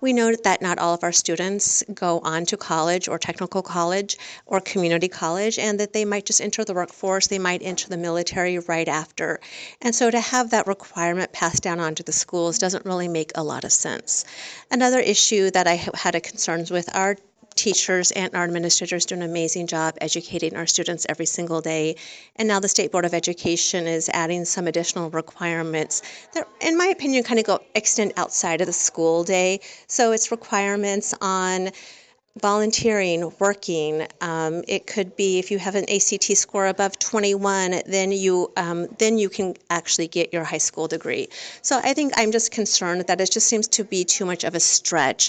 We know that not all of our students go on to college or technical college or community college, and that they might just enter the workforce, they might enter the military right after. And so to have that requirement passed down onto the schools doesn't really make a lot of sense. Another issue that I had a concerns with are teachers and our administrators do an amazing job educating our students every single day. And now the State Board of Education is adding some additional requirements that, in my opinion, kind of go extend outside of the school day. So it's requirements on volunteering, working. It could be if you have an ACT score above 21, then you can actually get your high school degree. So I think I'm just concerned that it just seems to be too much of a stretch